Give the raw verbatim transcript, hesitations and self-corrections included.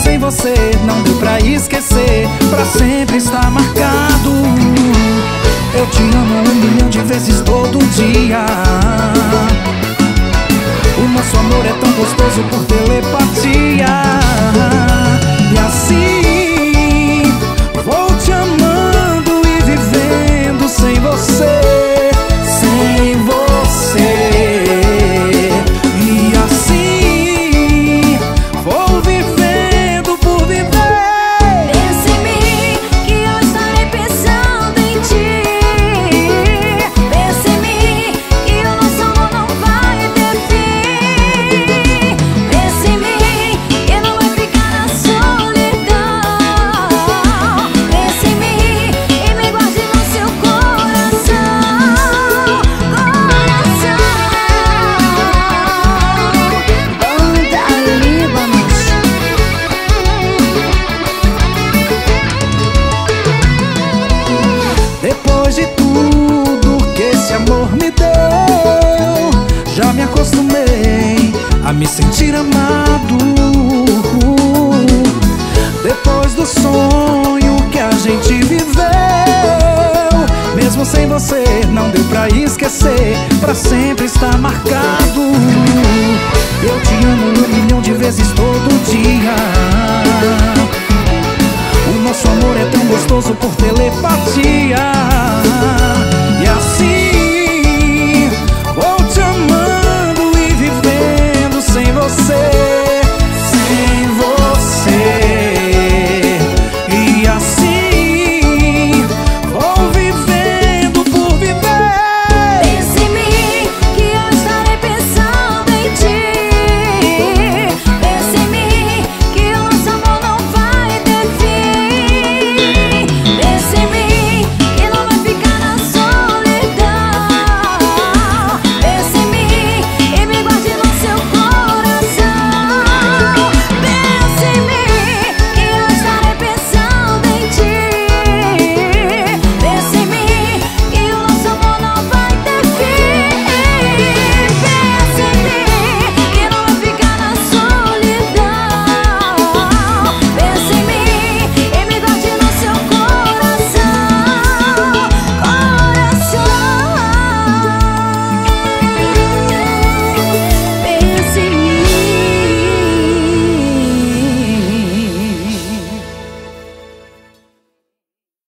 sem você não deu pra esquecer, pra sempre está marcado. Eu te amo um milhão de vezes todo dia. O nosso amor é tão gostoso por telepatia. E assim vou te amando e vivendo sem você, sem você. E assim vou vivendo por viver. Pensa em mim, que eu estarei pensando em ti. Pensa em mim, que o nosso amor não vai ter fim. Pensa em mim, que não vai ficar na solidão. Pensa em mim e me guarde no seu coração. Coração. Banda Líbanos. Depois de tudo que esse amor me deu, já me acostumei a me sentir amado. Depois do sonho que a gente viveu, mesmo sem você não deu pra esquecer, pra sempre está marcado. Eu te amo um milhão de vezes todo dia. O nosso amor é tão gostoso por telepatia.